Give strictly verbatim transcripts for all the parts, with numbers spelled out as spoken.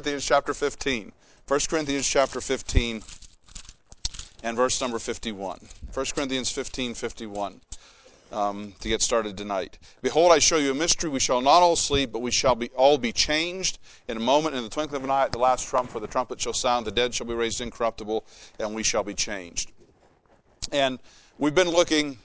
Corinthians chapter fifteen. First Corinthians chapter fifteen and verse number fifty-one. First Corinthians fifteen, fifty-one. Um, to get started tonight. Behold, I show you a mystery. We shall not all sleep, but we shall be all be changed in a moment, in the twinkling of an eye, at the last trump, for the trumpet shall sound, the dead shall be raised incorruptible, and we shall be changed. And we've been looking,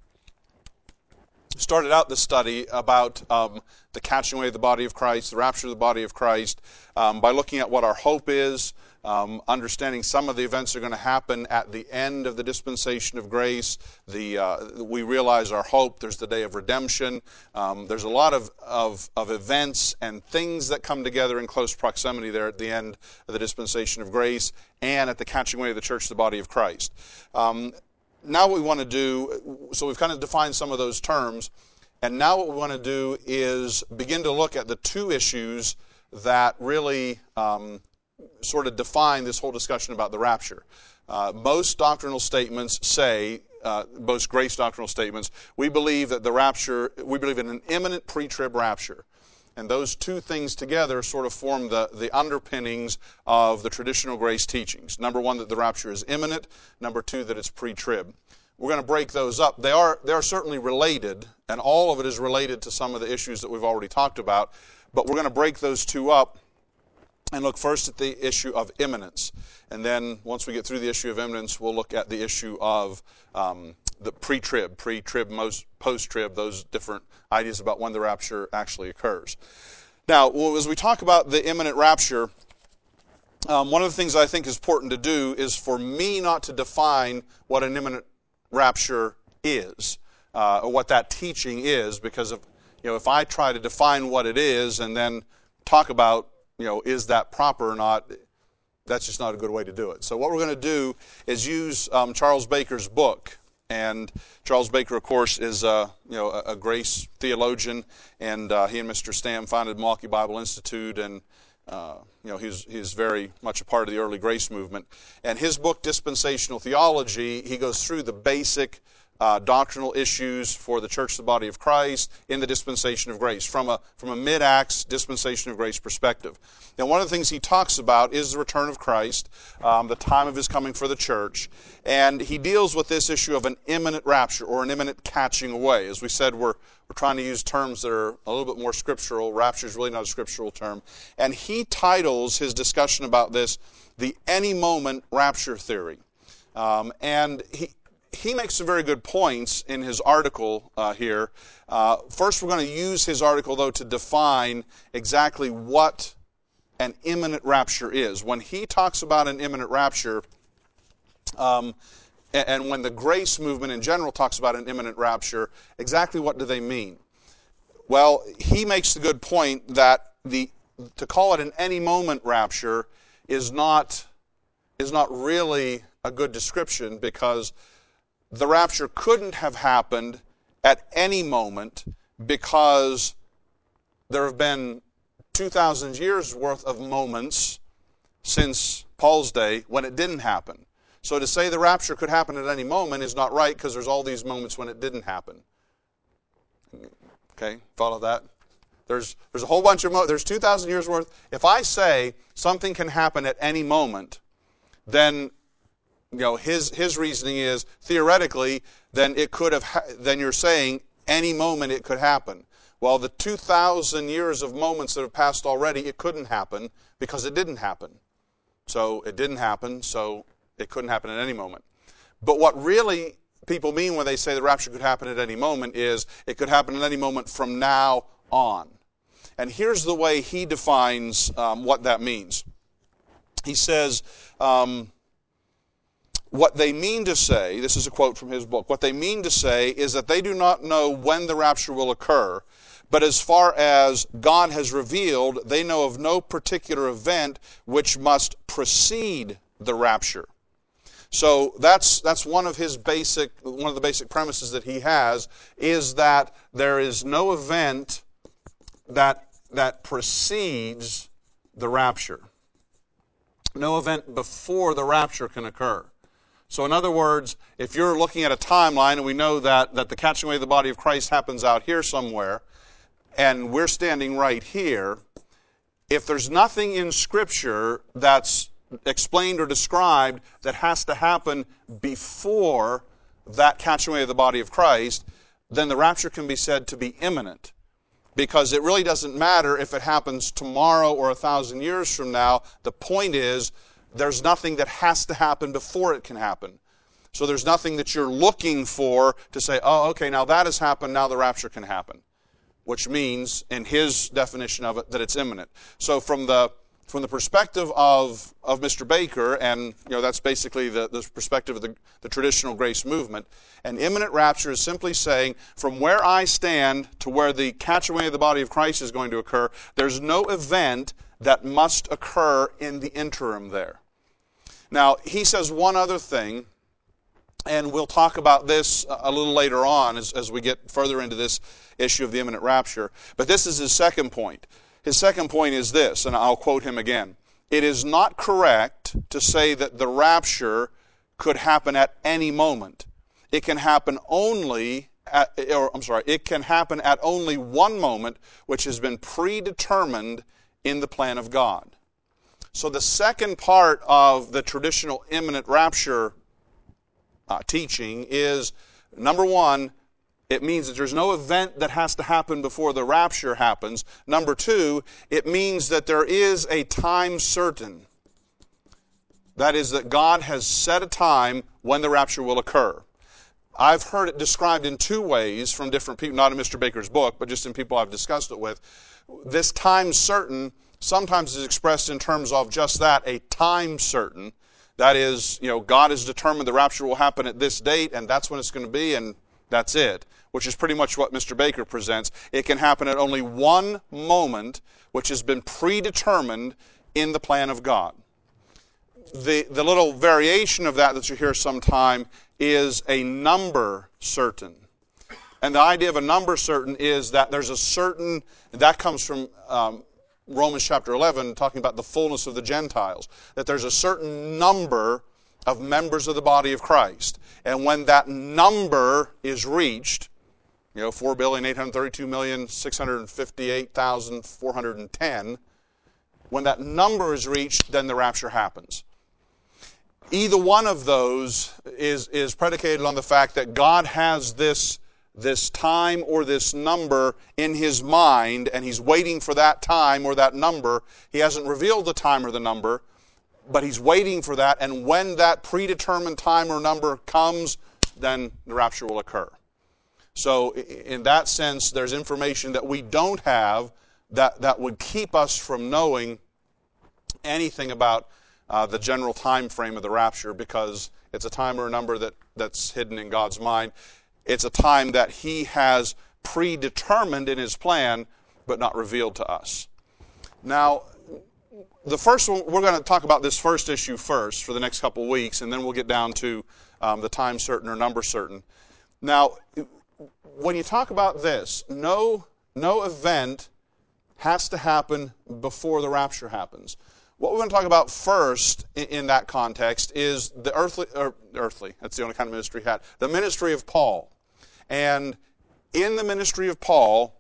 started out this study about um, the catching away of the body of Christ, the rapture of the body of Christ, um, by looking at what our hope is, Um, understanding some of the events that are going to happen at the end of the dispensation of grace. The uh, we realize our hope. There's the day of redemption. Um, there's a lot of, of, of events and things that come together in close proximity there at the end of the dispensation of grace and at the catching away of the church, the body of Christ. Um, now what we want to do, so we've kind of defined some of those terms, and now what we want to do is begin to look at the two issues that really um, sort of define this whole discussion about the rapture. Uh, most doctrinal statements say, uh, most grace doctrinal statements, we believe that the rapture, we believe in an imminent pre-trib rapture. And those two things together sort of form the, the underpinnings of the traditional grace teachings. Number one, that the rapture is imminent. Number two, that it's pre-trib. We're going to break those up. They are, they are certainly related, and all of it is related to some of the issues that we've already talked about. But we're going to break those two up and look first at the issue of imminence. And then once we get through the issue of imminence, we'll look at the issue of um, the pre-trib, pre-trib, post-trib, those different ideas about when the rapture actually occurs. Now, as we talk about the imminent rapture, um, one of the things I think is important to do is for me not to define what an imminent rapture is, uh, or what that teaching is, because if, you know, if I try to define what it is and then talk about, you know, is that proper or not, that's just not a good way to do it. So what we're going to do is use um, Charles Baker's book. And Charles Baker, of course, is uh, you know, a, a grace theologian, and uh, he and Mister Stam founded Milwaukee Bible Institute, and uh, you know, he's, he's very much a part of the early grace movement. And his book, Dispensational Theology, he goes through the basic Uh, doctrinal issues for the church, the body of Christ, in the dispensation of grace, from a from a mid-Acts dispensation of grace perspective. Now, one of the things he talks about is the return of Christ, um, the time of his coming for the church, and he deals with this issue of an imminent rapture or an imminent catching away. As we said, we're we're trying to use terms that are a little bit more scriptural. Rapture is really not a scriptural term, and he titles his discussion about this the any moment rapture theory, um, and he. He makes some very good points in his article uh, here. Uh, first, we're going to use his article, though, to define exactly what an imminent rapture is. When he talks about an imminent rapture, um, and, and when the grace movement in general talks about an imminent rapture, exactly what do they mean? Well, he makes the good point that the to call it an any moment rapture is not is not really a good description, because the rapture couldn't have happened at any moment, because there have been two thousand years worth of moments since Paul's day when it didn't happen. So to say the rapture could happen at any moment is not right, because there's all these moments when it didn't happen. Okay, follow that? There's there's a whole bunch of mo- there's two thousand years worth. If I say something can happen at any moment, then you know, his his reasoning is, theoretically, then it could have, ha- then you're saying any moment it could happen. Well, the two thousand years of moments that have passed already, it couldn't happen because it didn't happen. So it didn't happen, so it couldn't happen at any moment. But what really people mean when they say the rapture could happen at any moment is it could happen at any moment from now on. And here's the way he defines um, what that means. He says, um, what they mean to say, this is a quote from his book, what they mean to say is that they do not know when the rapture will occur, but as far as God has revealed, they know of no particular event which must precede the rapture. So that's that's one of his basic, one of the basic premises that he has, is that there is no event that that precedes the rapture. No event before the rapture can occur. So in other words, if you're looking at a timeline, and we know that, that the catching away of the body of Christ happens out here somewhere, and we're standing right here, if there's nothing in Scripture that's explained or described that has to happen before that catching away of the body of Christ, then the rapture can be said to be imminent. Because it really doesn't matter if it happens tomorrow or a thousand years from now. The point is, there's nothing that has to happen before it can happen. So there's nothing that you're looking for to say, oh, okay, now that has happened, now the rapture can happen. Which means, in his definition of it, that it's imminent. So from the from the perspective of, of Mister Baker, and you know that's basically the, the perspective of the, the traditional grace movement, an imminent rapture is simply saying, from where I stand to where the catch away of the body of Christ is going to occur, there's no event that must occur in the interim there. Now, he says one other thing, and we'll talk about this a little later on as, as we get further into this issue of the imminent rapture. But this is his second point. His second point is this, and I'll quote him again. It is not correct to say that the rapture could happen at any moment. It can happen only at, or I'm sorry, it can happen at only one moment, which has been predetermined in the plan of God. So the second part of the traditional imminent rapture uh, teaching is, number one, it means that there's no event that has to happen before the rapture happens. Number two, it means that there is a time certain. That is, that God has set a time when the rapture will occur. I've heard it described in two ways from different people, not in Mister Baker's book, but just in people I've discussed it with. This time certain sometimes is expressed in terms of just that, a time certain. That is, you know, God has determined the rapture will happen at this date, and that's when it's going to be, and that's it, which is pretty much what Mister Baker presents. It can happen at only one moment, which has been predetermined in the plan of God. The, the little variation of that that you hear sometime is a number certain. And the idea of a number certain is that there's a certain, that comes from um, Romans chapter eleven, talking about the fullness of the Gentiles, that there's a certain number of members of the body of Christ. And when that number is reached, you know, four billion eight hundred thirty-two million six hundred fifty-eight thousand four hundred ten, when that number is reached, then the rapture happens. Either one of those is, is predicated on the fact that God has this, this time or this number in His mind, and He's waiting for that time or that number. He hasn't revealed the time or the number, but He's waiting for that, and when that predetermined time or number comes, then the rapture will occur. So in that sense, there's information that we don't have that, that would keep us from knowing anything about uh, the general time frame of the rapture, because it's a time or a number that, that's hidden in God's mind. It's a time that He has predetermined in His plan, but not revealed to us. Now, the first one, we're going to talk about this first issue first for the next couple of weeks, and then we'll get down to um, the time certain or number certain. Now, when you talk about this, no, no event has to happen before the rapture happens. What we're going to talk about first in, in that context is the earthly, or earthly, that's the only kind of ministry he had, the ministry of Paul. And in the ministry of Paul,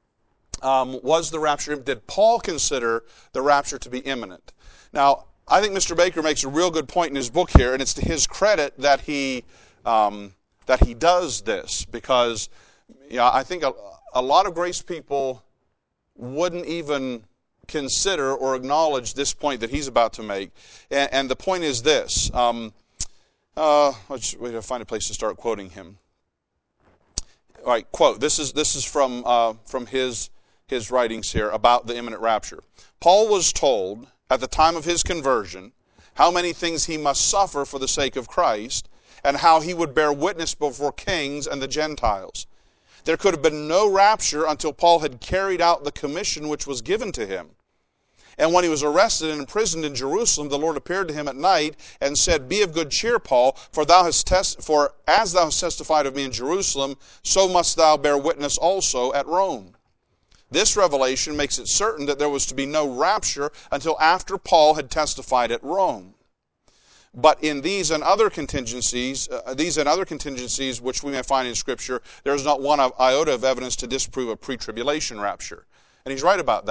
um, was the rapture, did Paul consider the rapture to be imminent? Now, I think Mister Baker makes a real good point in his book here, and it's to his credit that he um, that he does this, because you know, I think a, a lot of grace people wouldn't even consider or acknowledge this point that he's about to make. And, and the point is this. Um, uh, let's wait to find a place to start quoting him. All right, quote. This is this is from uh, from his his writings here about the imminent rapture. Paul was told at the time of his conversion how many things he must suffer for the sake of Christ, and how he would bear witness before kings and the Gentiles. There could have been no rapture until Paul had carried out the commission which was given to him. And when he was arrested and imprisoned in Jerusalem, the Lord appeared to him at night and said, "Be of good cheer, Paul, for thou hast test- for as thou hast testified of me in Jerusalem, so must thou bear witness also at Rome." This revelation makes it certain that there was to be no rapture until after Paul had testified at Rome. But in these and other contingencies, uh, these and other contingencies which we may find in Scripture, there is not one iota of evidence to disprove a pre-tribulation rapture. And he's right about that.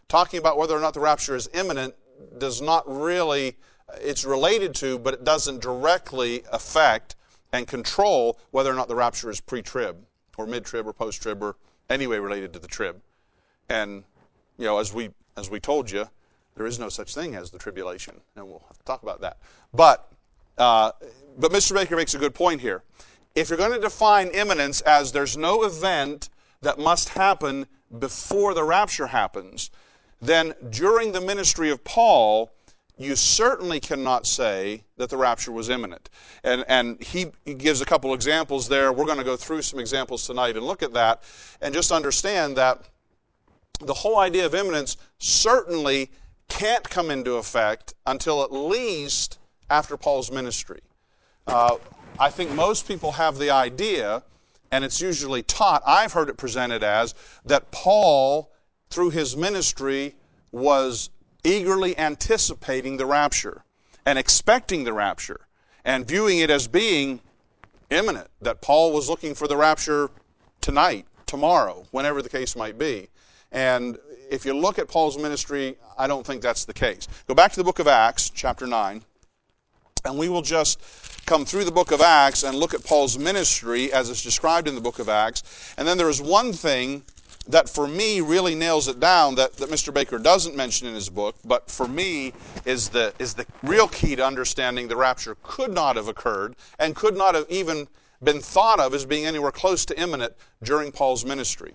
talking about whether or not the rapture is imminent does not really, it's related to, but it doesn't directly affect and control whether or not the rapture is pre-trib or mid-trib or post-trib or anyway related to the trib. And, you know, as we as we told you, there is no such thing as the tribulation, and we'll have to talk about that. But uh, but Mister Baker makes a good point here. If you're going to define imminence as there's no event that must happen before the rapture happens, then during the ministry of Paul, you certainly cannot say that the rapture was imminent. And, and he, he gives a couple examples there. We're going to go through some examples tonight and look at that and just understand that the whole idea of imminence certainly can't come into effect until at least after Paul's ministry. Uh, I think most people have the idea, and it's usually taught, I've heard it presented as, that Paul, through his ministry, was eagerly anticipating the rapture and expecting the rapture and viewing it as being imminent, that Paul was looking for the rapture tonight, tomorrow, whenever the case might be. And if you look at Paul's ministry, I don't think that's the case. Go back to the book of Acts, chapter nine, and we will just come through the book of Acts and look at Paul's ministry as it's described in the book of Acts. And then there is one thing that for me really nails it down that, that Mister Baker doesn't mention in his book, but for me is the, is the real key to understanding the rapture could not have occurred and could not have even been thought of as being anywhere close to imminent during Paul's ministry.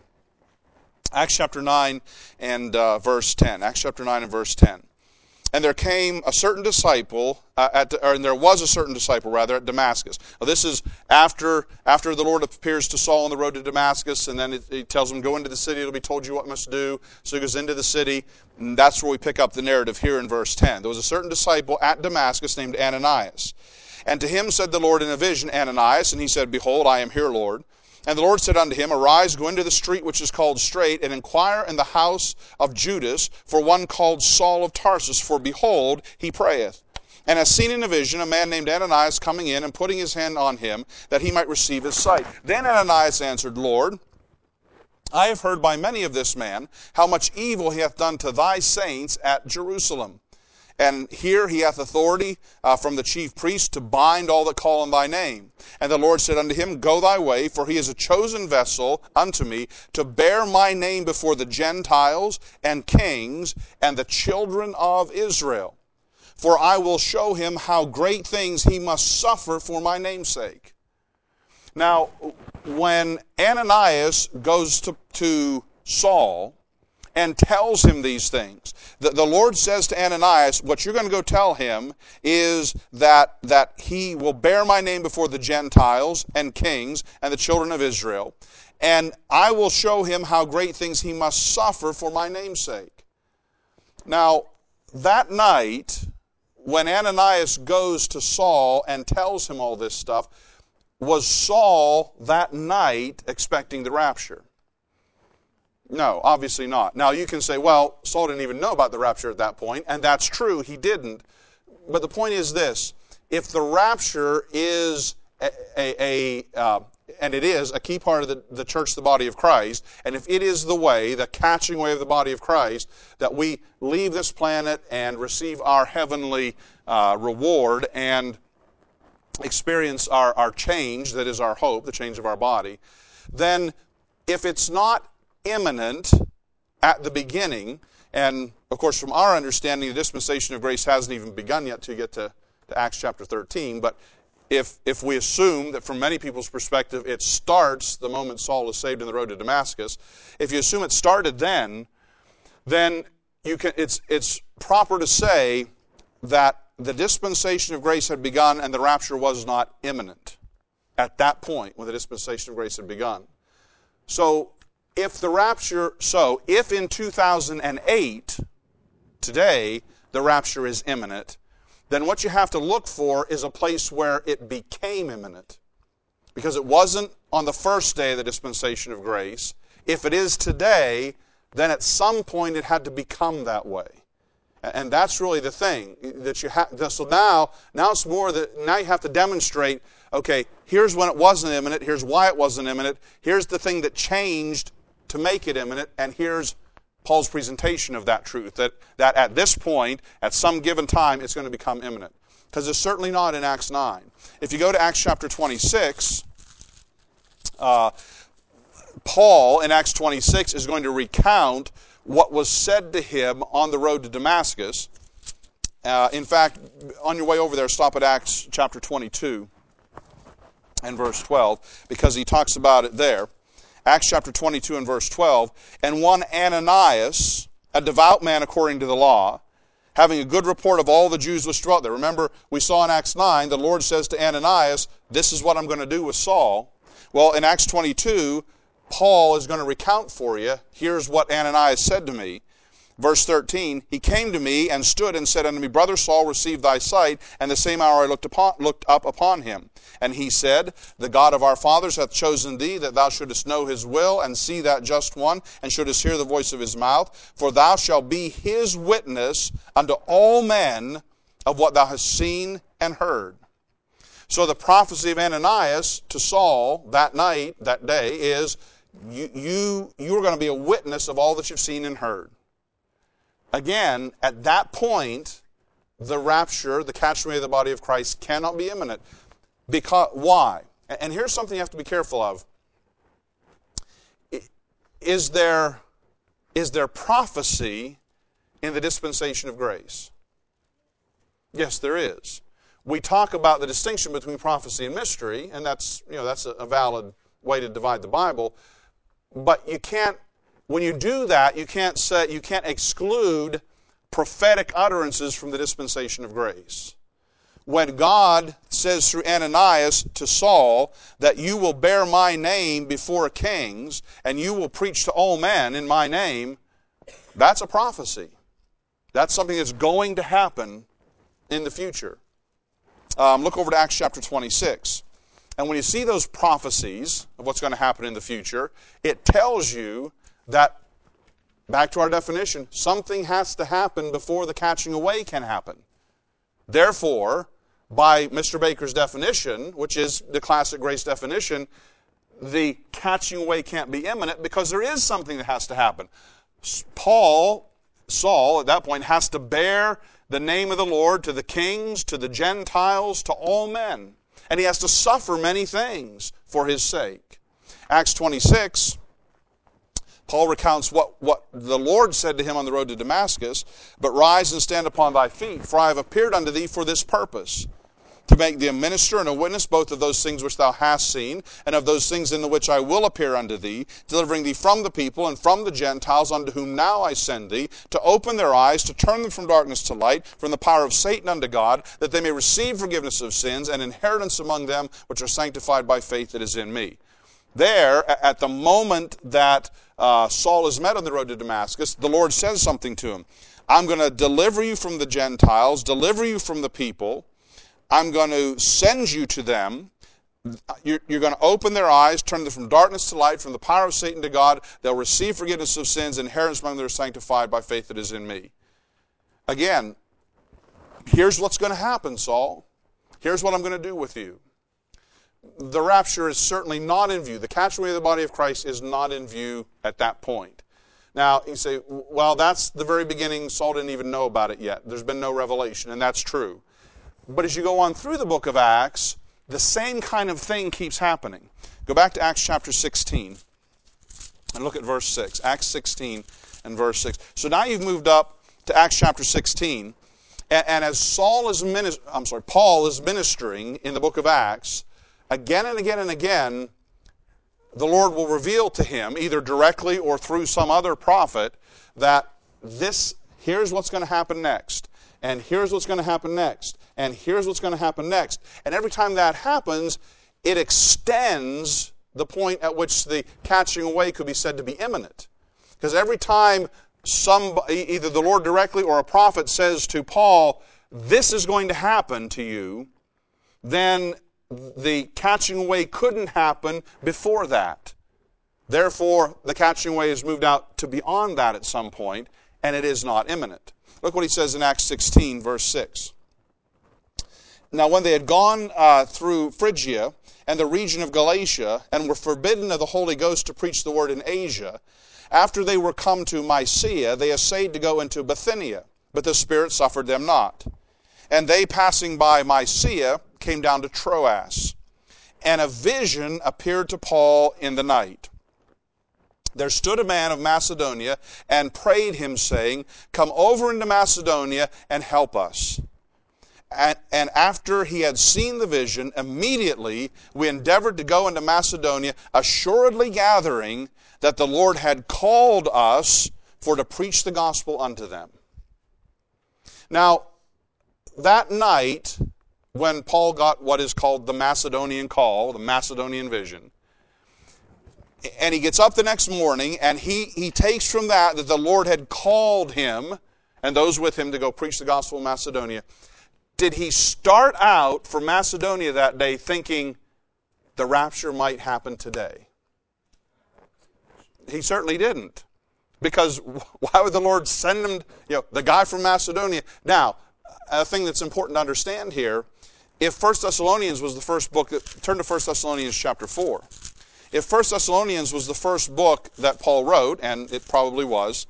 Acts chapter nine and uh, verse ten. Acts chapter nine and verse ten. And there came a certain disciple, uh, at, or and there was a certain disciple, rather, at Damascus. Now, this is after after the Lord appears to Saul on the road to Damascus, and then it, he tells him, go into the city, it'll be told you what must do. So he goes into the city, and that's where we pick up the narrative here in verse ten. There was a certain disciple at Damascus named Ananias. And to him said the Lord in a vision, Ananias, and he said, Behold, I am here, Lord. And the Lord said unto him, Arise, go into the street which is called Straight, and inquire in the house of Judas for one called Saul of Tarsus, for behold, he prayeth. And has seen in a vision a man named Ananias coming in and putting his hand on him, that he might receive his sight. Then Ananias answered, Lord, I have heard by many of this man how much evil he hath done to thy saints at Jerusalem. And here he hath authority uh, from the chief priest to bind all that call on thy name. And the Lord said unto him, Go thy way, for he is a chosen vessel unto me to bear my name before the Gentiles and kings and the children of Israel. For I will show him how great things he must suffer for my name's sake. Now, when Ananias goes to, to Saul and tells him these things, The, the Lord says to Ananias, what you're going to go tell him is that, that he will bear my name before the Gentiles and kings and the children of Israel, and I will show him how great things he must suffer for my name's sake. Now, that night, when Ananias goes to Saul and tells him all this stuff, was Saul that night expecting the rapture? No, obviously not. Now, you can say, well, Saul didn't even know about the rapture at that point, and that's true, he didn't. But the point is this, if the rapture is a, a, a uh, and it is a key part of the, the church, the body of Christ, and if it is the way, the catching away of the body of Christ, that we leave this planet and receive our heavenly uh, reward and experience our, our change, that is our hope, the change of our body, then if it's not imminent at the beginning, and of course from our understanding the dispensation of grace hasn't even begun yet to get to, to Acts chapter thirteen, but if if we assume that from many people's perspective it starts the moment Saul is saved in the road to Damascus, if you assume it started then, then you can it's it's proper to say that the dispensation of grace had begun and the rapture was not imminent at that point when the dispensation of grace had begun. So If the rapture, so if in two thousand eight, today, the rapture is imminent, then what you have to look for is a place where it became imminent. Because it wasn't on the first day of the dispensation of grace. If it is today, then at some point it had to become that way. And that's really the thing that you have. So now, now it's more that now you have to demonstrate, okay, here's when it wasn't imminent, here's why it wasn't imminent, here's the thing that changed to make it imminent, and here's Paul's presentation of that truth, that, that at this point, at some given time, it's going to become imminent. Because it's certainly not in Acts nine. If you go to Acts chapter twenty-six, uh, Paul in Acts twenty-six is going to recount what was said to him on the road to Damascus. Uh, in fact, on your way over there, stop at Acts chapter twenty-two and verse twelve, because he talks about it there. Acts chapter twenty-two and verse twelve, and one Ananias, a devout man according to the law, having a good report of all the Jews which dwelt there. Remember, we saw in Acts nine, the Lord says to Ananias, this is what I'm going to do with Saul. Well, in Acts twenty-two, Paul is going to recount for you, here's what Ananias said to me. Verse thirteen, he came to me and stood and said unto me, Brother Saul, receive thy sight. And the same hour I looked, upon, looked up upon him. And he said, the God of our fathers hath chosen thee, that thou shouldest know his will, and see that just one, and shouldest hear the voice of his mouth. For thou shalt be his witness unto all men of what thou hast seen and heard. So the prophecy of Ananias to Saul that night, that day, is you, you, you're going to be a witness of all that you've seen and heard. Again, at that point, the rapture, the catching away of the body of Christ cannot be imminent. Because, why? And here's something you have to be careful of. Is there, is there prophecy in the dispensation of grace? Yes, there is. We talk about the distinction between prophecy and mystery, and that's, you know, that's a valid way to divide the Bible. But you can't, when you do that, you can't say, you can't exclude prophetic utterances from the dispensation of grace. When God says through Ananias to Saul that you will bear my name before kings and you will preach to all men in my name, that's a prophecy. That's something that's going to happen in the future. Um, look over to Acts chapter twenty-six. And when you see those prophecies of what's going to happen in the future, it tells you that, back to our definition, something has to happen before the catching away can happen. Therefore, by Mister Baker's definition, which is the classic grace definition, the catching away can't be imminent because there is something that has to happen. Paul, Saul, at that point, has to bear the name of the Lord to the kings, to the Gentiles, to all men. And he has to suffer many things for his sake. Acts twenty-six, Paul recounts what, what the Lord said to him on the road to Damascus, but rise and stand upon thy feet, for I have appeared unto thee for this purpose, to make thee a minister and a witness both of those things which thou hast seen, and of those things in the which I will appear unto thee, delivering thee from the people and from the Gentiles, unto whom now I send thee, to open their eyes, to turn them from darkness to light, from the power of Satan unto God, that they may receive forgiveness of sins and inheritance among them which are sanctified by faith that is in me. There, at the moment that uh, Saul is met on the road to Damascus, the Lord says something to him. I'm going to deliver you from the Gentiles, deliver you from the people. I'm going to send you to them. You're, you're going to open their eyes, turn them from darkness to light, from the power of Satan to God. They'll receive forgiveness of sins, inheritance among them that are sanctified by faith that is in me. Again, here's what's going to happen, Saul. Here's what I'm going to do with you. The rapture is certainly not in view. The catching away of the body of Christ is not in view at that point. Now, you say, well, that's the very beginning. Saul didn't even know about it yet. There's been no revelation, and that's true. But as you go on through the book of Acts, the same kind of thing keeps happening. Go back to Acts chapter sixteen and look at verse six. Acts sixteen and verse six. So now you've moved up to Acts chapter sixteen, and, and as Saul is minis- I'm sorry, Paul is ministering in the book of Acts, again and again and again, the Lord will reveal to him, either directly or through some other prophet, that this, here's what's going to happen next. And here's what's going to happen next. And here's what's going to happen next. And every time that happens, it extends the point at which the catching away could be said to be imminent. Because every time somebody, either the Lord directly or a prophet says to Paul, this is going to happen to you, then the catching away couldn't happen before that. Therefore, the catching away is moved out to beyond that at some point, and it is not imminent. Look what he says in Acts sixteen, verse six. Now when they had gone uh, through Phrygia and the region of Galatia, and were forbidden of the Holy Ghost to preach the word in Asia, After they were come to Mysia, they essayed to go into Bithynia, but the Spirit suffered them not. And they, passing by Mysia, came down to Troas. And a vision appeared to Paul in the night. There stood a man of Macedonia and prayed him, saying, Come over into Macedonia and help us. And, and after he had seen the vision, immediately we endeavored to go into Macedonia, assuredly gathering that the Lord had called us for to preach the gospel unto them. Now, that night, when Paul got what is called the Macedonian call, the Macedonian vision, and he gets up the next morning, and he, he takes from that that the Lord had called him and those with him to go preach the gospel in Macedonia. Did he start out for Macedonia that day thinking the rapture might happen today? He certainly didn't. Because why would the Lord send him, you know, the guy from Macedonia? Now, a thing that's important to understand here, if First Thessalonians was the first book, turn to First Thessalonians chapter four. If First Thessalonians was the first book that Paul wrote, and it probably was,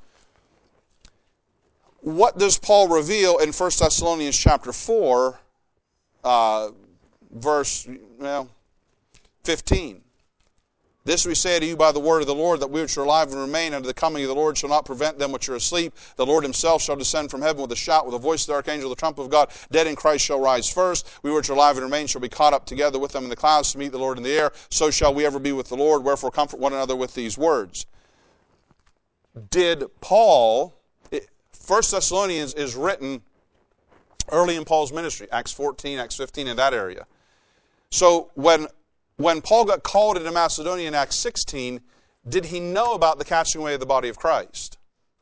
what does Paul reveal in First Thessalonians chapter four, uh, verse, well, fifteen? This we say to you by the word of the Lord, that we which are alive and remain unto the coming of the Lord shall not prevent them which are asleep. The Lord himself shall descend from heaven with a shout, with the voice of the archangel, the trumpet of God. Dead in Christ shall rise first. We which are alive and remain shall be caught up together with them in the clouds to meet the Lord in the air. So shall we ever be with the Lord. Wherefore comfort one another with these words. Did Paul, First Thessalonians is written early in Paul's ministry, Acts fourteen, Acts fifteen, in that area. So when When Paul got called into Macedonia in Acts sixteen, did he know about the catching away of the body of Christ?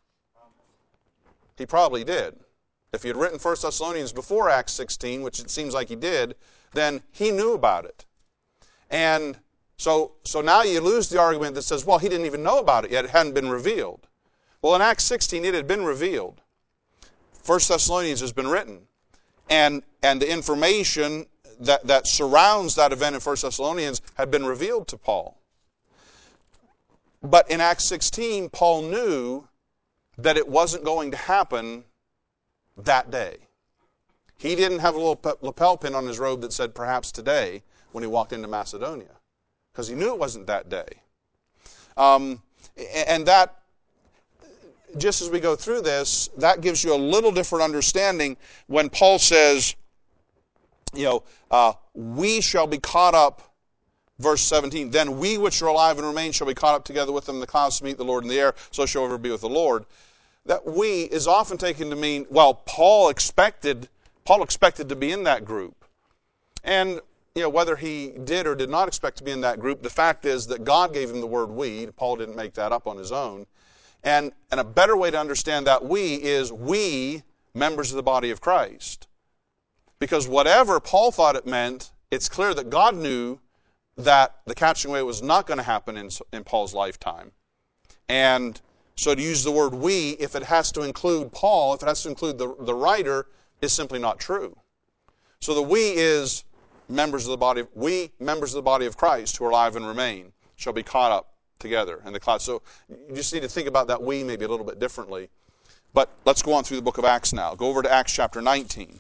He probably did. If he had written First Thessalonians before Acts sixteen, which it seems like he did, then he knew about it. And so, so now you lose the argument that says, well, he didn't even know about it yet. It hadn't been revealed. Well, in Acts sixteen, it had been revealed. First Thessalonians has been written. And, and the information That, that surrounds that event in First Thessalonians had been revealed to Paul. But in Acts sixteen, Paul knew that it wasn't going to happen that day. He didn't have a little lapel pin on his robe that said, perhaps today, when he walked into Macedonia. Because he knew it wasn't that day. Um, and that, just as we go through this, that gives you a little different understanding when Paul says, you know, uh, we shall be caught up, verse seventeen, then we which are alive and remain shall be caught up together with them in the clouds to meet the Lord in the air, so shall we ever be with the Lord. That we is often taken to mean, well, Paul expected, Paul expected to be in that group. And, you know, whether he did or did not expect to be in that group, the fact is that God gave him the word we. Paul didn't make that up on his own. And, and a better way to understand that we is we, members of the body of Christ. Because whatever Paul thought it meant, it's clear that God knew that the catching away was not going to happen in, in Paul's lifetime. And so to use the word we, if it has to include Paul, if it has to include the, the writer, is simply not true. So the we is members of the body, we, members of the body of Christ who are alive and remain, shall be caught up together in the clouds. So you just need to think about that we maybe a little bit differently. But let's go on through the book of Acts now. Go over to Acts chapter nineteen.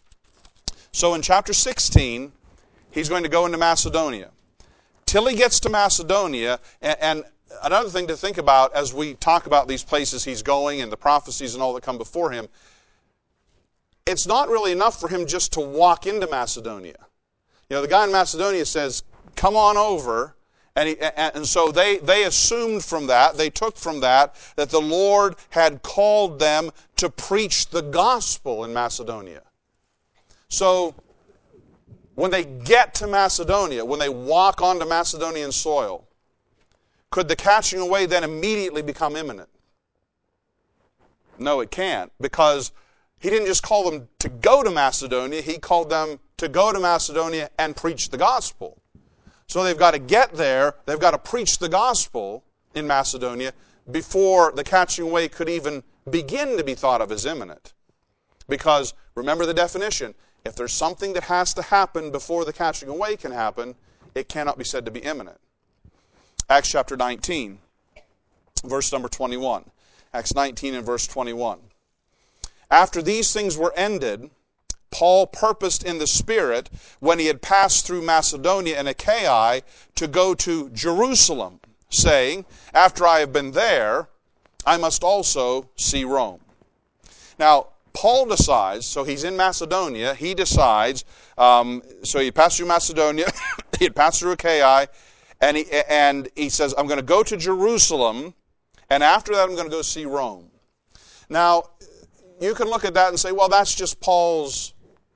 So in chapter sixteen, he's going to go into Macedonia. Till he gets to Macedonia, and, and another thing to think about as we talk about these places he's going and the prophecies and all that come before him, it's not really enough for him just to walk into Macedonia. You know, the guy in Macedonia says, come on over. And, he, and so they, they assumed from that, they took from that, that the Lord had called them to preach the gospel in Macedonia. So, when they get to Macedonia, when they walk onto Macedonian soil, could the catching away then immediately become imminent? No, it can't, because he didn't just call them to go to Macedonia, he called them to go to Macedonia and preach the gospel. So they've got to get there, they've got to preach the gospel in Macedonia before the catching away could even begin to be thought of as imminent. Because, remember the definition, if there's something that has to happen before the catching away can happen, it cannot be said to be imminent. Acts chapter nineteen. verse number twenty-one. Acts nineteen and verse twenty-one. After these things were ended, Paul purposed in the Spirit, when he had passed through Macedonia and Achaia, to go to Jerusalem, saying, after I have been there, I must also see Rome. Now, Paul decides, so he's in Macedonia, he decides, um, so he passed through Macedonia, he had passed through Achaia, and he, and he says, I'm going to go to Jerusalem, and after that I'm going to go see Rome. Now, you can look at that and say, well, that's just Paul's,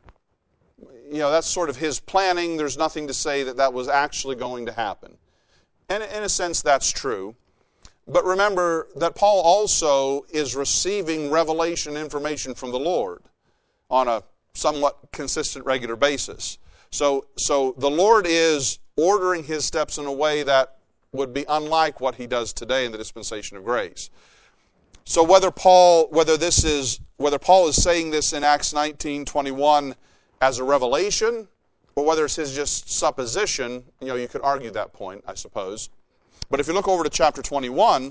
you know, that's sort of his planning. There's nothing to say that that was actually going to happen. And in a sense, that's true. But remember that Paul also is receiving revelation information from the Lord on a somewhat consistent, regular basis. So, so the Lord is ordering his steps in a way that would be unlike what he does today in the dispensation of grace. So whether Paul, whether this is, whether Paul is saying this in Acts nineteen twenty-one as a revelation, or whether it's his just supposition, you know, you could argue that point, I suppose. But if you look over to chapter twenty-one,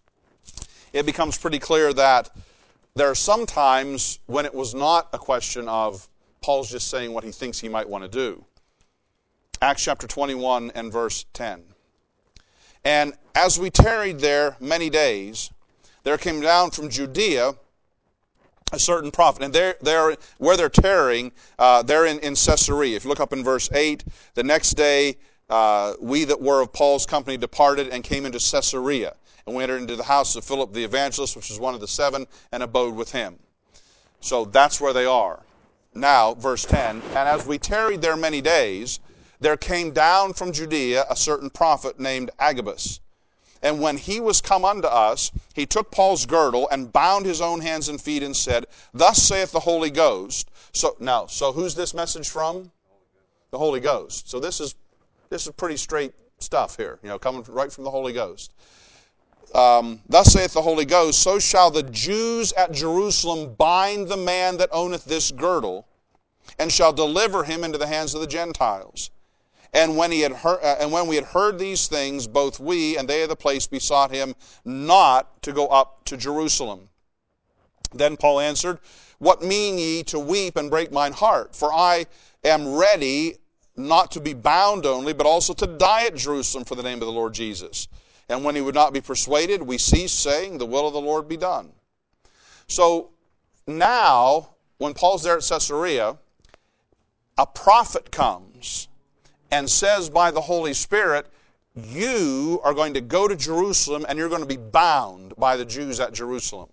it becomes pretty clear that there are some times when it was not a question of Paul's just saying what he thinks he might want to do. Acts chapter twenty-one and verse ten. And as we tarried there many days, there came down from Judea a certain prophet. And they're, they're, where they're tarrying, uh, they're in, in Caesarea. If you look up in verse eight, the next day uh, we that were of Paul's company departed and came into Caesarea. And we entered into the house of Philip the evangelist, which was one of the seven, and abode with him. So that's where they are. Now, verse ten, and as we tarried there many days, there came down from Judea a certain prophet named Agabus. And when he was come unto us, he took Paul's girdle and bound his own hands and feet and said, Thus saith the Holy Ghost. So now, so who's this message from? The Holy Ghost. So this is this is pretty straight stuff here, you know, coming right from the Holy Ghost. Um, Thus saith the Holy Ghost, so shall the Jews at Jerusalem bind the man that owneth this girdle, and shall deliver him into the hands of the Gentiles. And when he had heard, uh, and when we had heard these things, both we and they of the place besought him not to go up to Jerusalem. Then Paul answered, What mean ye to weep and break mine heart? For I am ready not to be bound only, but also to die at Jerusalem for the name of the Lord Jesus. And when he would not be persuaded, we ceased, saying, The will of the Lord be done. So now, when Paul's there at Caesarea, a prophet comes and says by the Holy Spirit, you are going to go to Jerusalem and you're going to be bound by the Jews at Jerusalem.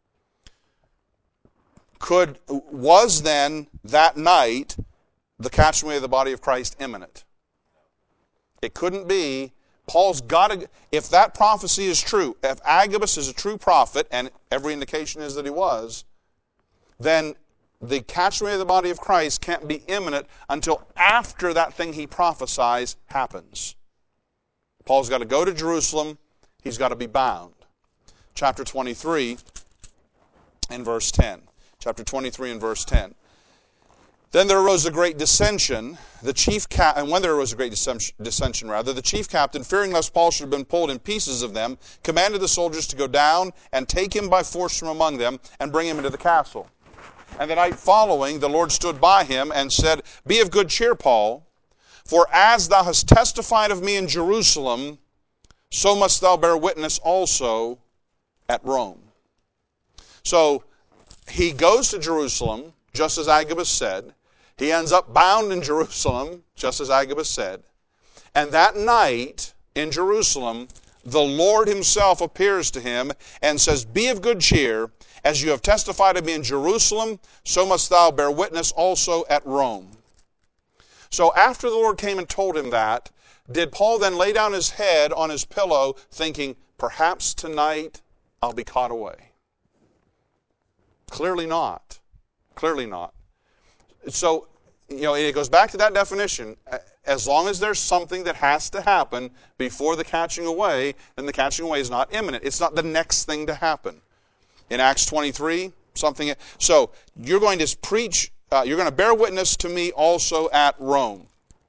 Could, was then that night the catching away of the body of Christ imminent? It couldn't be. Paul's got to, if that prophecy is true, if Agabus is a true prophet, and every indication is that he was, then the catching away of the body of Christ can't be imminent until after that thing he prophesies happens. Paul's got to go to Jerusalem. He's got to be bound. Chapter twenty-three and verse ten. Chapter twenty-three and verse ten. Then there arose a great dissension. The chief cap- and when there arose a great dissension, rather, the chief captain, fearing lest Paul should have been pulled in pieces of them, commanded the soldiers to go down and take him by force from among them and bring him into the castle. And the night following, the Lord stood by him and said, Be of good cheer, Paul, for as thou hast testified of me in Jerusalem, so must thou bear witness also at Rome. So he goes to Jerusalem, just as Agabus said. He ends up bound in Jerusalem, just as Agabus said. And that night in Jerusalem, the Lord himself appears to him and says, Be of good cheer, as you have testified of me in Jerusalem, so must thou bear witness also at Rome. So after the Lord came and told him that, did Paul then lay down his head on his pillow thinking, perhaps tonight I'll be caught away? Clearly not. Clearly not. So, you know, it goes back to that definition. As long as there's something that has to happen before the catching away, then the catching away is not imminent. It's not the next thing to happen. In Acts twenty-three, something. So you're going to preach, uh, you're going to bear witness to me also at Rome.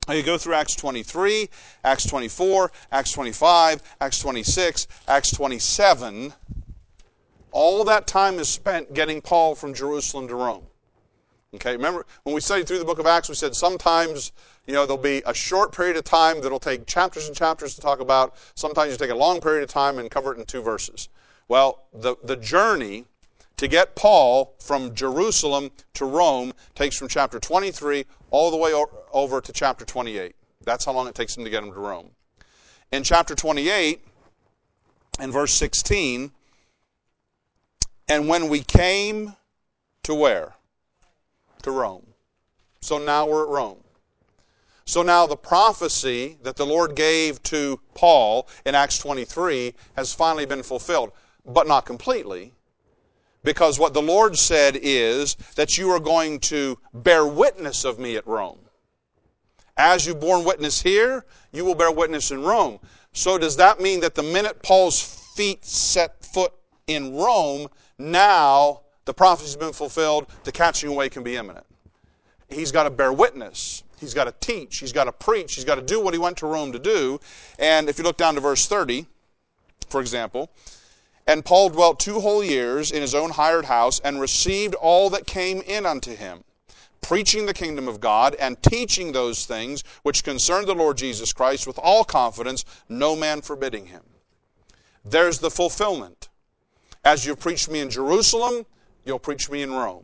You go through Acts twenty-three, Acts twenty-four, Acts twenty-five, Acts twenty-six, Acts twenty-seven. All that time is spent getting Paul from Jerusalem to Rome. Okay, remember when we studied through the book of Acts, we said sometimes, you know, there'll be a short period of time that'll take chapters and chapters to talk about. Sometimes you take a long period of time and cover it in two verses. Well, the, the journey to get Paul from Jerusalem to Rome takes from chapter twenty-three all the way over to chapter twenty-eight. That's how long it takes him to get him to Rome. In chapter twenty-eight, in verse sixteen, and when we came to where? To Rome. So now we're at Rome. So now the prophecy that the Lord gave to Paul in Acts twenty-three has finally been fulfilled, but not completely. Because what the Lord said is that you are going to bear witness of me at Rome. As you've borne witness here, you will bear witness in Rome. So does that mean that the minute Paul's feet set foot in Rome, now the prophecy has been fulfilled, the catching away can be imminent? He's got to bear witness. He's got to teach. He's got to preach. He's got to do what he went to Rome to do. And if you look down to verse thirty, for example, and Paul dwelt two whole years in his own hired house and received all that came in unto him, preaching the kingdom of God and teaching those things which concern the Lord Jesus Christ with all confidence, no man forbidding him. There's the fulfillment. As you've preached me in Jerusalem, you'll preach me in Rome.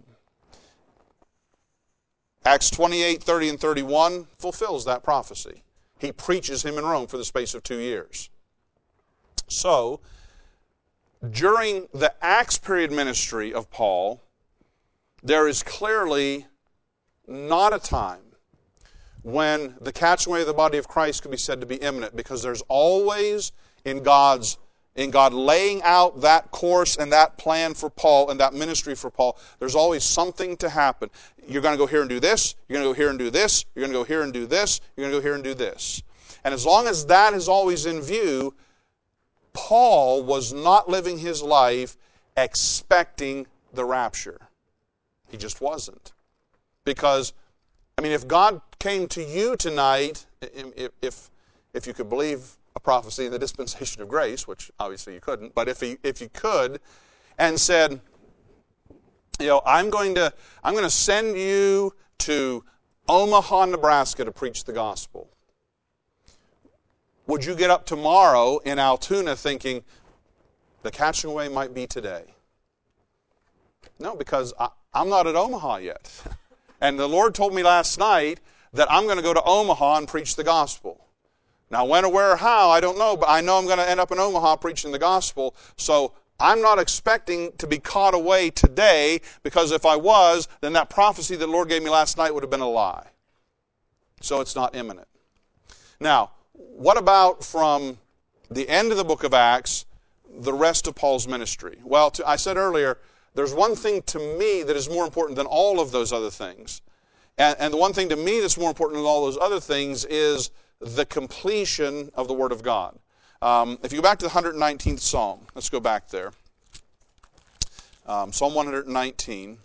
Acts twenty-eight, thirty, and thirty-one fulfills that prophecy. He preaches him in Rome for the space of two years. So, during the Acts period ministry of Paul, there is clearly not a time when the catching away of the body of Christ could be said to be imminent, because there's always in God's in God laying out that course and that plan for Paul and that ministry for Paul, there's always something to happen. You're going to go here and do this, you're going to go here and do this, you're going to go here and do this, you're going to go here and do this. And as long as that is always in view, Paul was not living his life expecting the rapture. He just wasn't. Because, I mean, if God came to you tonight, if, if, if you could believe a prophecy in the dispensation of grace, which obviously you couldn't, but if he, if you could, and said, you know, I'm going to I'm going to send you to Omaha, Nebraska to preach the gospel. Would you get up tomorrow in Altoona thinking the catching away might be today? No, because I, I'm not at Omaha yet. And the Lord told me last night that I'm going to go to Omaha and preach the gospel. Now, when or where or how, I don't know, but I know I'm going to end up in Omaha preaching the gospel. So I'm not expecting to be caught away today, because if I was, then that prophecy that the Lord gave me last night would have been a lie. So it's not imminent. Now, what about from the end of the book of Acts, the rest of Paul's ministry? Well, to, I said earlier, there's one thing to me that is more important than all of those other things. And, and the one thing to me that's more important than all those other things is the completion of the Word of God. Um, if you go back to the one hundred nineteenth Psalm, let's go back there. Um, Psalm one hundred nineteen.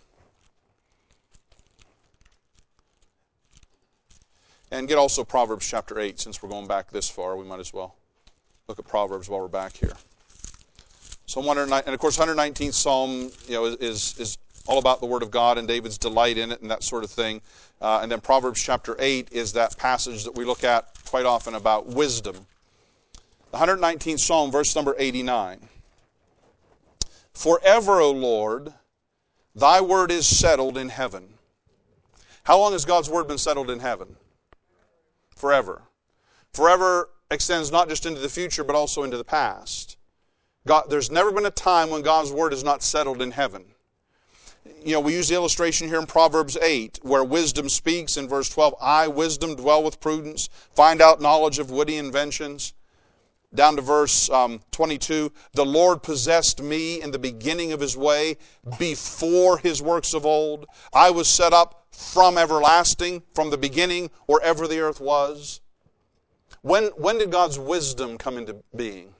And get also Proverbs chapter eight. Since we're going back this far, we might as well look at Proverbs while we're back here. Psalm one hundred nine, and of course, one hundred nineteenth Psalm, you know, is is all about the Word of God and David's delight in it and that sort of thing. Uh, and then Proverbs chapter eight is that passage that we look at quite often about wisdom. The one hundred nineteenth Psalm, verse number eighty-nine. Forever, O Lord, thy word is settled in heaven. How long has God's word been settled in heaven? Forever. Forever extends not just into the future, but also into the past. God, there's never been a time when God's word is not settled in heaven. You know, we use the illustration here in Proverbs eight, where wisdom speaks in verse twelve, I, wisdom, dwell with prudence, find out knowledge of witty inventions. Down to verse um, twenty-two, the Lord possessed me in the beginning of his way, before his works of old. I was set up from everlasting, from the beginning, wherever the earth was. When, when did God's wisdom come into being?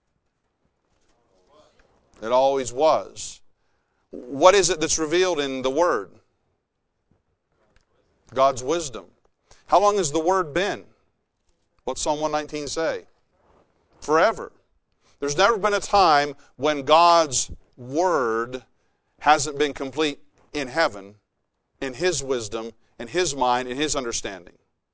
It always was. What is it that's revealed in the Word? God's wisdom. How long has the Word been? What's Psalm one nineteen say? Forever. There's never been a time when God's Word hasn't been complete in heaven, in His wisdom, in His mind, in His understanding.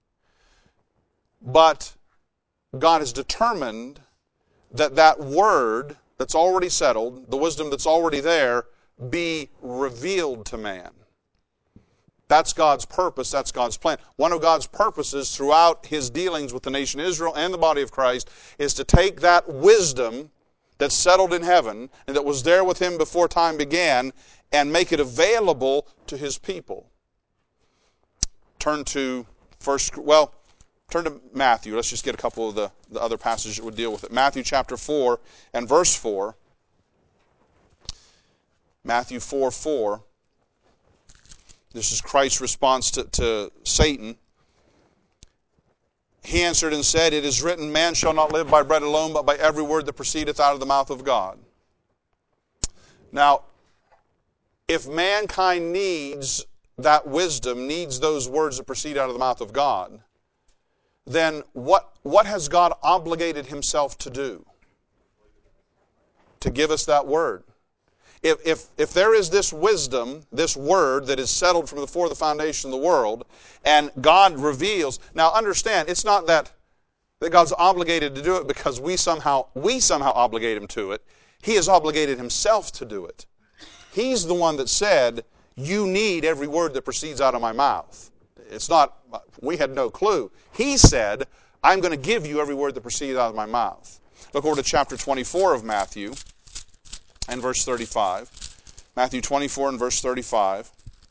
But God has determined that that Word that's already settled, the wisdom that's already there, be revealed to man. That's God's purpose, that's God's plan. One of God's purposes throughout His dealings with the nation Israel and the body of Christ is to take that wisdom that's settled in heaven and that was there with Him before time began and make it available to His people. Turn to first, well, turn to Matthew. Let's just get a couple of the, the other passages that would deal with it. Matthew chapter four and verse four. Matthew four four. This is Christ's response to, to Satan. He answered and said, "It is written, man shall not live by bread alone, but by every word that proceedeth out of the mouth of God." Now, if mankind needs that wisdom, needs those words that proceed out of the mouth of God, then what, what has God obligated Himself to do? To give us that word. If, if, if there is this wisdom, this word that is settled from before the foundation of the world, and God reveals, now understand, it's not that, that God's obligated to do it because we somehow, we somehow obligate Him to it. He has obligated Himself to do it. He's the one that said, you need every word that proceeds out of my mouth. It's not, we had no clue. He said, I'm going to give you every word that proceeds out of my mouth. Look over to chapter twenty-four of Matthew and verse thirty-five. Matthew twenty-four and verse thirty-five.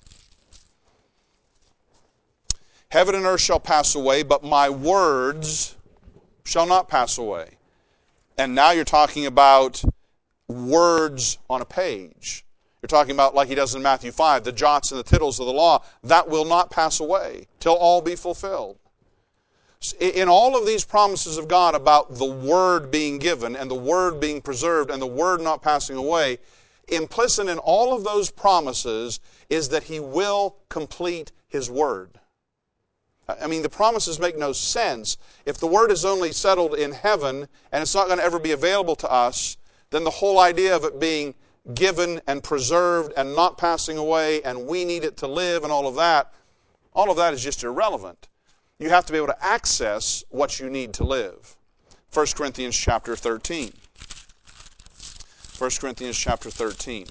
Heaven and earth shall pass away, but my words shall not pass away. And now you're talking about words on a page. You're talking about, like he does in Matthew five, the jots and the tittles of the law. That will not pass away till all be fulfilled. In all of these promises of God about the Word being given and the Word being preserved and the Word not passing away, implicit in all of those promises is that He will complete His Word. I mean, the promises make no sense. If the Word is only settled in heaven and it's not going to ever be available to us, then the whole idea of it being given and preserved and not passing away and we need it to live and all of that, all of that is just irrelevant. You have to be able to access what you need to live. First Corinthians chapter thirteen. First Corinthians chapter thirteen.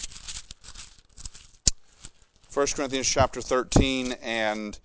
First Corinthians chapter thirteen and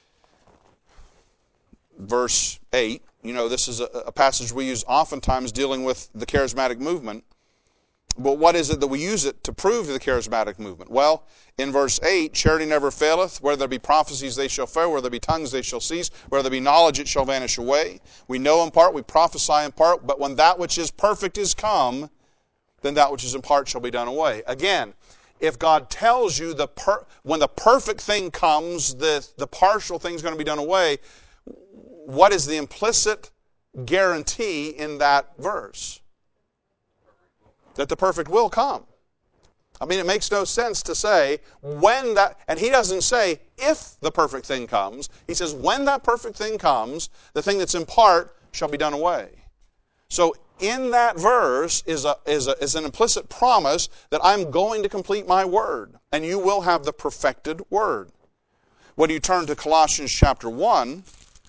verse eight. You know, this is a, a passage we use oftentimes dealing with the charismatic movement. But what is it that we use it to prove to the charismatic movement? Well, in verse eight, charity never faileth. Where there be prophecies, they shall fail. Where there be tongues, they shall cease. Where there be knowledge, it shall vanish away. We know in part, we prophesy in part. But when that which is perfect is come, then that which is in part shall be done away. Again, if God tells you the per, when the perfect thing comes, the, the partial thing is going to be done away, what is the implicit guarantee in that verse? That the perfect will come. I mean, it makes no sense to say when that, and he doesn't say if the perfect thing comes. He says when that perfect thing comes, the thing that's in part shall be done away. So in that verse is, a, is, a, is an implicit promise that I'm going to complete my word, and you will have the perfected word. When you turn to Colossians chapter one,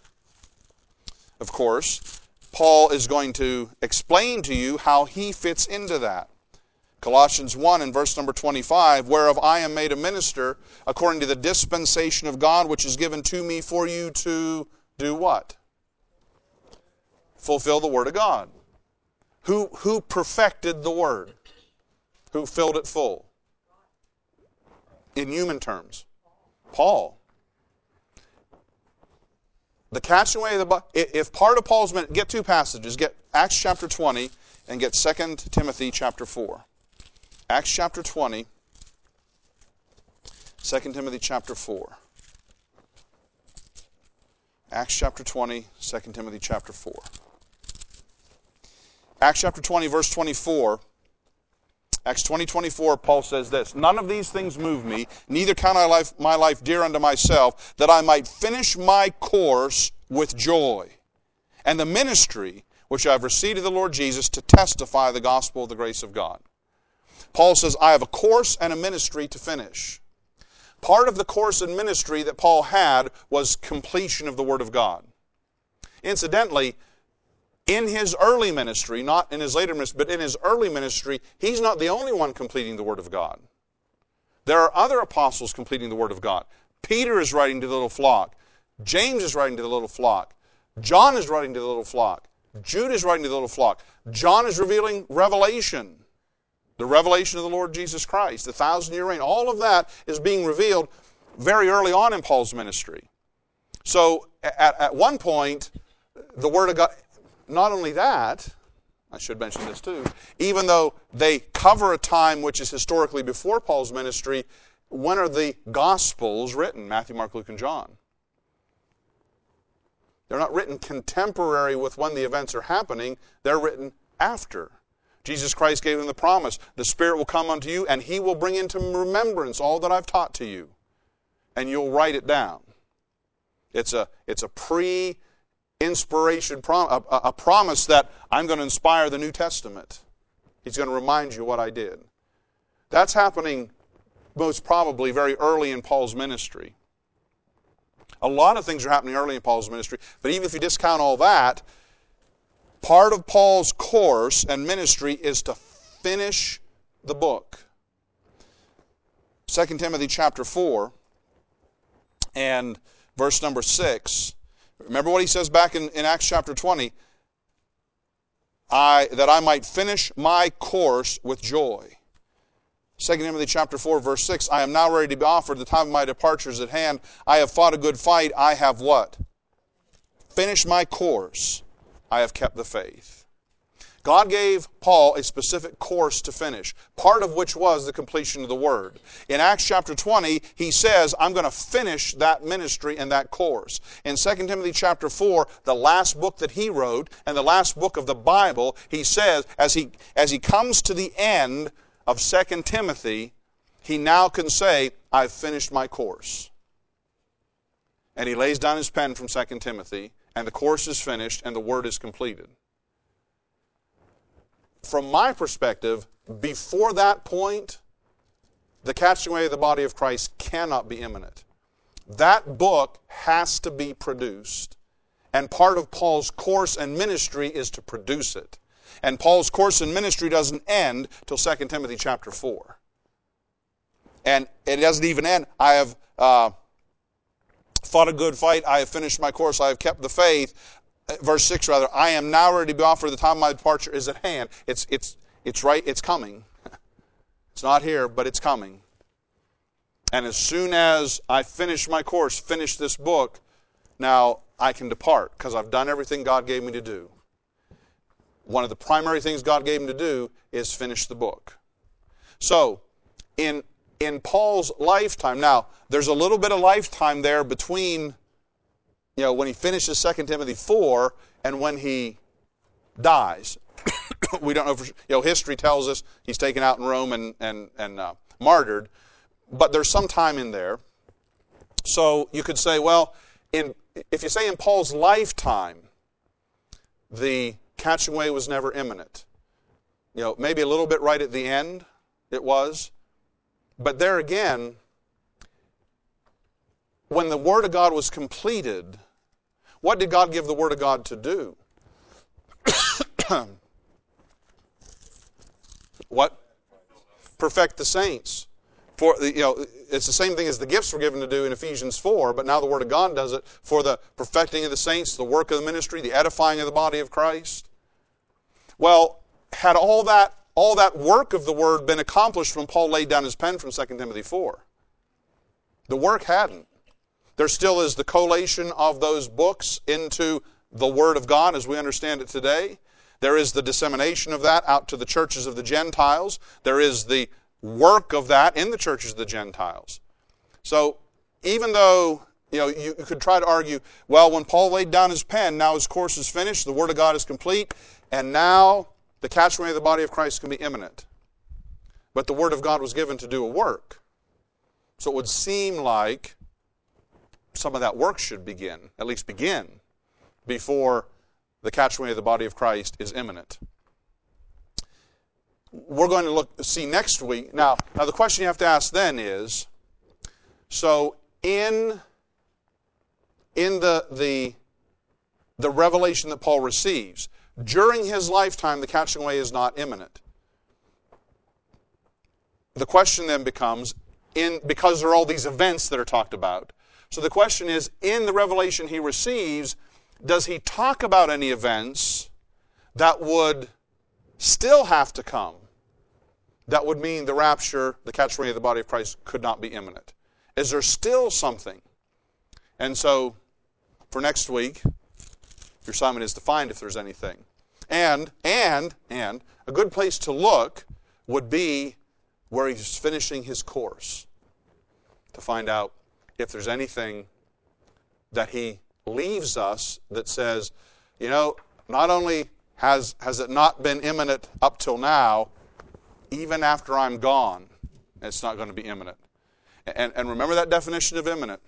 of course, Paul is going to explain to you how he fits into that. Colossians one and verse number twenty-five, whereof I am made a minister according to the dispensation of God which is given to me for you to do what? Fulfill the Word of God. Who, who perfected the Word? Who filled it full? In human terms, Paul. The catching away of the, if part of Paul's, get two passages, get Acts chapter twenty and get Second Timothy chapter four. Acts chapter twenty, Second Timothy chapter four. Acts chapter twenty, Second Timothy chapter four. Acts chapter twenty, verse twenty-four. Acts twenty, twenty-four, Paul says this, "None of these things move me, neither count I life, my life dear unto myself, that I might finish my course with joy, and the ministry which I have received of the Lord Jesus to testify the gospel of the grace of God." Paul says, I have a course and a ministry to finish. Part of the course and ministry that Paul had was completion of the Word of God. Incidentally, in his early ministry, not in his later ministry, but in his early ministry, he's not the only one completing the Word of God. There are other apostles completing the Word of God. Peter is writing to the little flock. James is writing to the little flock. John is writing to the little flock. Jude is writing to the little flock. John is revealing Revelation, the revelation of the Lord Jesus Christ, the thousand-year reign. All of that is being revealed very early on in Paul's ministry. So at, at one point, the Word of God, not only that, I should mention this too, even though they cover a time which is historically before Paul's ministry, when are the Gospels written? Matthew, Mark, Luke, and John. They're not written contemporary with when the events are happening. They're written after. Jesus Christ gave them the promise, the Spirit will come unto you, and He will bring into remembrance all that I've taught to you. And you'll write it down. It's a, it's a pre-inspiration, prom- a, a promise that I'm going to inspire the New Testament. He's going to remind you what I did. That's happening most probably very early in Paul's ministry. A lot of things are happening early in Paul's ministry, but even if you discount all that, part of Paul's course and ministry is to finish the book. Second Timothy chapter four and verse number six. Remember what he says back in, in Acts chapter twenty, I, that I might finish my course with joy. Second Timothy chapter four, verse six, I am now ready to be offered. The time of my departure is at hand. I have fought a good fight. I have what? Finished my course. I have kept the faith. God gave Paul a specific course to finish, part of which was the completion of the Word. In Acts chapter twenty, he says, I'm going to finish that ministry and that course. In Second Timothy chapter four, the last book that he wrote and the last book of the Bible, he says, as he, as he comes to the end of Second Timothy, he now can say, I've finished my course. And he lays down his pen from Second Timothy, and the course is finished, and the Word is completed. From my perspective, before that point, the catching away of the body of Christ cannot be imminent. That book has to be produced, and part of Paul's course and ministry is to produce it. And Paul's course in ministry doesn't end till Second Timothy chapter four. And it doesn't even end. I have uh, fought a good fight. I have finished my course. I have kept the faith. Verse six, rather. I am now ready to be offered. The time of my departure is at hand. It's, it's, it's right. It's coming. It's not here, but it's coming. And as soon as I finish my course, finish this book, now I can depart because I've done everything God gave me to do. One of the primary things God gave him to do is finish the book. So, in, in Paul's lifetime, now, there's a little bit of lifetime there between, you know, when he finishes Second Timothy four and when he dies. We don't know for sure. You know, history tells us he's taken out in Rome and, and, and uh, martyred, but there's some time in there. So, you could say, well, in if you say in Paul's lifetime, the catching away was never imminent. You know, maybe a little bit right at the end, it was. But there again, when the Word of God was completed, what did God give the Word of God to do? What? Perfect the saints. For, you know, it's the same thing as the gifts were given to do in Ephesians four, but now the Word of God does it for the perfecting of the saints, the work of the ministry, the edifying of the body of Christ. Well, had all that all that work of the Word been accomplished when Paul laid down his pen from Second Timothy four? The work hadn't. There still is the collation of those books into the Word of God as we understand it today. There is the dissemination of that out to the churches of the Gentiles. There is the work of that in the churches of the Gentiles. So even though, you know, you could try to argue, well, when Paul laid down his pen, now his course is finished, the Word of God is complete, and now the catching away of the body of Christ can be imminent. but the Word of God was given to do a work. So it would seem like some of that work should begin, at least begin, before the catching away of the body of Christ is imminent. We're going to look see next week. Now, now the question you have to ask then is, so in, in the, the, the revelation that Paul receives, during his lifetime, the catching away is not imminent. The question then becomes, in because there are all these events that are talked about. So the question is, in the revelation he receives, does he talk about any events that would still have to come? That would mean the rapture, the catching away of the body of Christ, could not be imminent. Is there still something? And so, for next week, your assignment is to find if there's anything. And, and, and, a good place to look would be where he's finishing his course, to find out if there's anything that he leaves us that says, you know, not only has, has it not been imminent up till now, even after I'm gone, it's not going to be imminent. And, and remember that definition of imminent.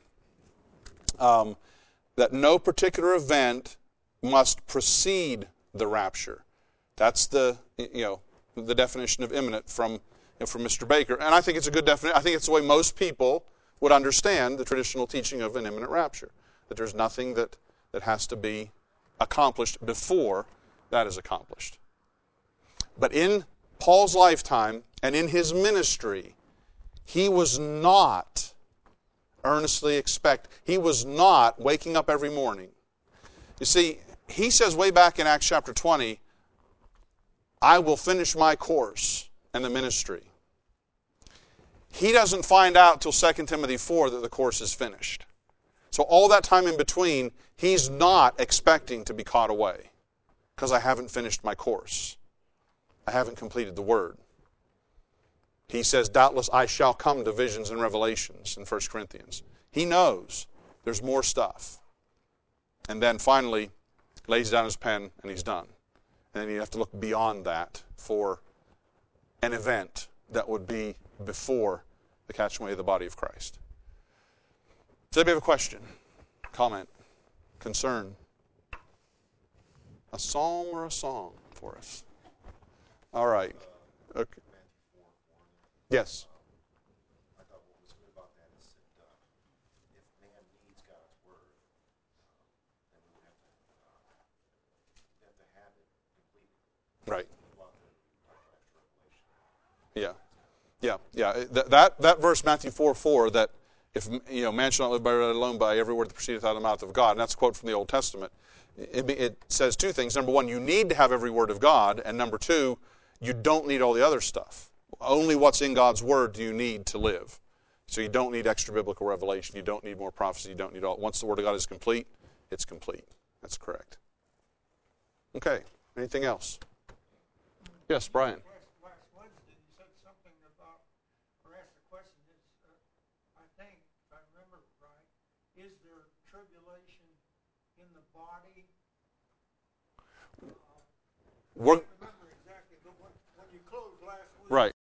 Um, that no particular event must precede the rapture. That's the, you know, the definition of imminent from, you know, from Mister Baker. And I think it's a good definition. I think it's the way most people would understand the traditional teaching of an imminent rapture. That there's nothing that, that has to be accomplished before that is accomplished. But in Paul's lifetime and in his ministry, he was not earnestly expect. He was not waking up every morning. You see, he says way back in Acts chapter twenty, I will finish my course and the ministry. He doesn't find out till Second Timothy four that the course is finished. So all that time in between, he's not expecting to be caught away because I haven't finished my course. I haven't completed the Word. He says, doubtless I shall come to visions and revelations in First Corinthians. He knows there's more stuff. And then finally, lays down his pen and he's done. And then you have to look beyond that for an event that would be before the catching away of the body of Christ. Does anybody have a question, comment, concern? A psalm or a song for us? All right. Okay. Yes. I thought what was good about that is that uh, if man needs God's word, uh, then we would have to, uh, we have to have it completed. Right. Throughout the entire Revelation. Yeah. Yeah. Yeah. That, that that verse, Matthew four four, that if you know man shall not live by bread alone, by every word that proceedeth out of the mouth of God, and that's a quote from the Old Testament. It, it says two things. Number one, you need to have every word of God, and number two, you don't need all the other stuff. Only what's in God's Word do you need to live. So you don't need extra biblical revelation. You don't need more prophecy. You don't need all. Once the Word of God is complete, it's complete. That's correct. Okay. Anything else? Yes, Brian. Last, last Wednesday, you said something about, or asked the question, is, uh, I think, if I remember right, is there tribulation in the body? Uh, We're, I can't remember exactly, but when, when you closed last week, right.